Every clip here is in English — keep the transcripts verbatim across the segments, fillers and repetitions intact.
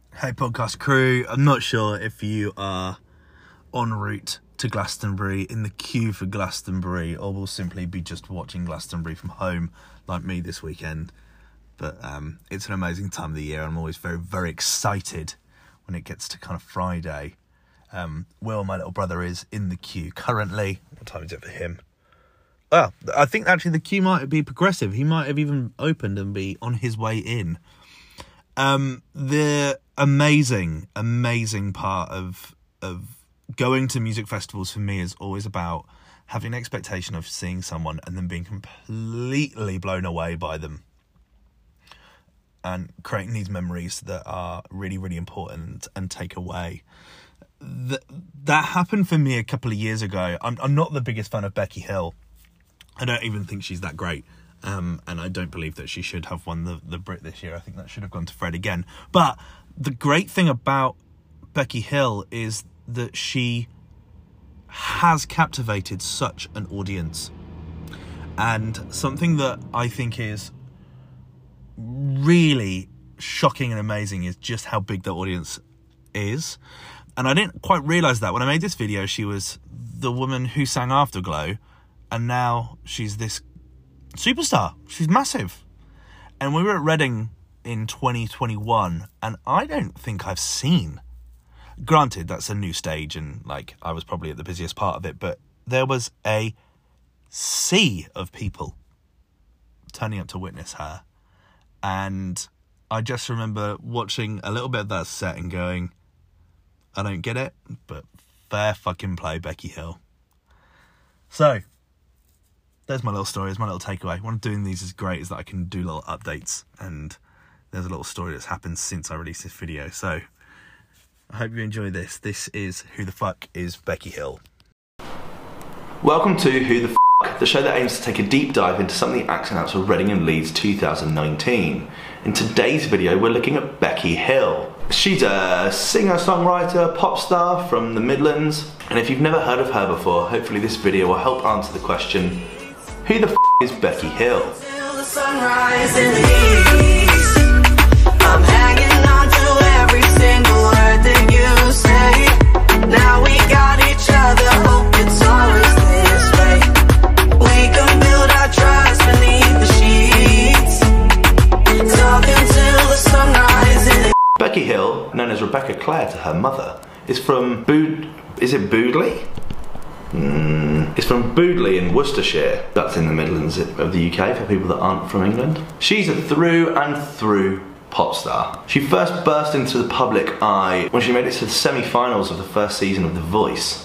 Hey podcast crew, I'm not sure if you are en route to Glastonbury, in the queue for Glastonbury, or will simply be just watching Glastonbury from home like me this weekend. But um, it's an amazing time of the year. I'm always very, very excited when it gets to kind of Friday. Um, Will, my little brother, is in the queue currently. What time is it for him? Well, I think actually the queue might be progressive. He might have even opened and be on his way in. Um, the amazing, amazing part of of going to music festivals for me is always about having an expectation of seeing someone and then being completely blown away by them and creating these memories that are really, really important and take away. That, that happened for me a couple of years ago. I'm, I'm not the biggest fan of Becky Hill. I don't even think she's that great. Um, and I don't believe that she should have won the, the Brit this year. I think that should have gone to Fred again. But the great thing about Becky Hill is that she has captivated such an audience. And something that I think is really shocking and amazing is just how big the audience is. And I didn't quite realise that. When I made this video, she was the woman who sang Afterglow. And now she's this superstar. She's massive. And we were at Reading in twenty twenty-one, and I don't think I've seen, granted that's a new stage and like I was probably at the busiest part of it, but there was a sea of people turning up to witness her. And I just remember watching a little bit of that set and going, I don't get it, but fair fucking play, Becky Hill. So there's my little story, there's my little takeaway. What I'm doing these is great is that I can do little updates, and there's a little story that's happened since I released this video. So I hope you enjoy this. This is Who the Fuck is Becky Hill? Welcome to Who the F***, the show that aims to take a deep dive into some of the acts and outs of Reading and Leeds two thousand nineteen. In today's video, we're looking at Becky Hill. She's a singer-songwriter, pop star from the Midlands, and if you've never heard of her before, hopefully this video will help answer the question, who the f*** is Becky Hill? Till the sunrise in the east, I'm hanging on to every single word that you say. Now we got each other, hope it's always this way. We can build our trust beneath the sheets, talking till the sunrise in the Becky Hill, known as Rebecca Clare to her mother, is from Bood... is it Boodley? Mm, it's from Boodley in Worcestershire. That's in the Midlands of the U K for people that aren't from England. She's a through and through pop star. She first burst into the public eye when she made it to the semi-finals of the first season of The Voice.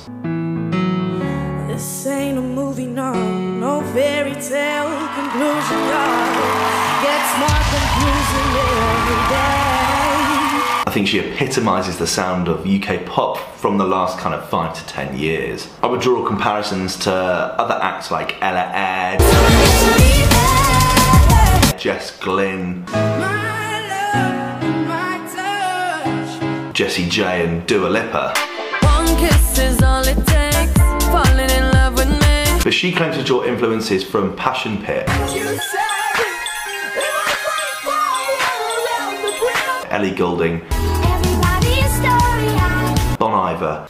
This ain't a movie, no, no fairy tale conclusion, no. Gets more confusing every day. I think she epitomises the sound of U K pop from the last kind of five to ten years. I would draw comparisons to other acts like Ella Ed, Jess Glynn, Jessie J and Dua Lipa. One kiss is all it takes, falling in love with me. But she claims to draw influences from Passion Pit, Ellie Goulding, Bon Iver,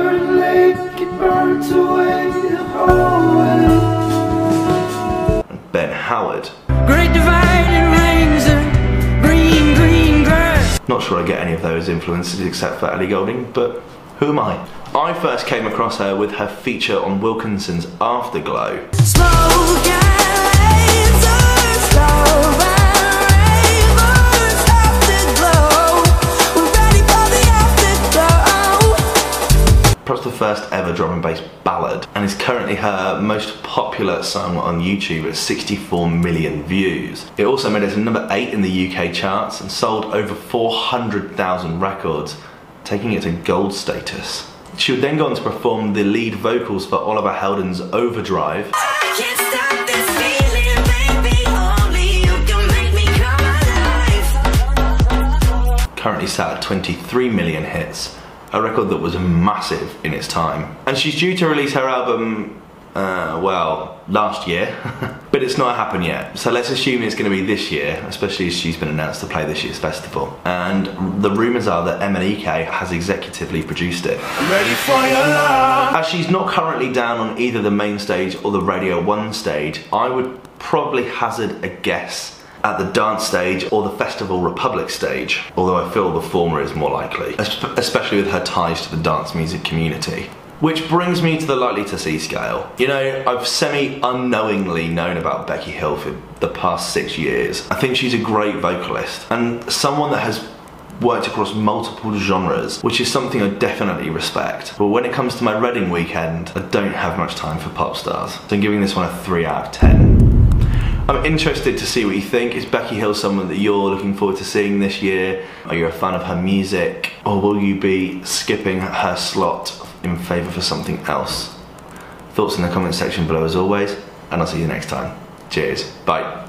and Ben Howard. Great dividing rings and green, green grass. Not sure I get any of those influences except for Ellie Goulding, but who am I? I first came across her with her feature on Wilkinson's Afterglow. Perhaps the first ever drum and bass ballad, and is currently her most popular song on YouTube at sixty-four million views. It also made it to number eight in the U K charts and sold over four hundred thousand records, taking it to gold status. She would then go on to perform the lead vocals for Oliver Heldens' Overdrive. Currently sat at twenty-three million hits. A record that was massive in its time. And she's due to release her album, uh, well, last year. but it's not happened yet. So let's assume it's going to be this year, especially as she's been announced to play this year's festival. And the rumours are that M N E K has executively produced it. Ready for your love. As she's not currently down on either the main stage or the Radio one stage, I would probably hazard a guess at the dance stage or the Festival Republic stage, although I feel the former is more likely, especially with her ties to the dance music community. Which brings me to the likely to see scale. You know, I've semi-unknowingly known about Becky Hill for the past six years. I think she's a great vocalist and someone that has worked across multiple genres, which is something I definitely respect. But when it comes to my Reading weekend, I don't have much time for pop stars. So I'm giving this one a three out of ten. I'm interested to see what you think. Is Becky Hill someone that you're looking forward to seeing this year? Are you a fan of her music? Or will you be skipping her slot in favour for something else? Thoughts in the comment section below as always, and I'll see you next time. Cheers. Bye.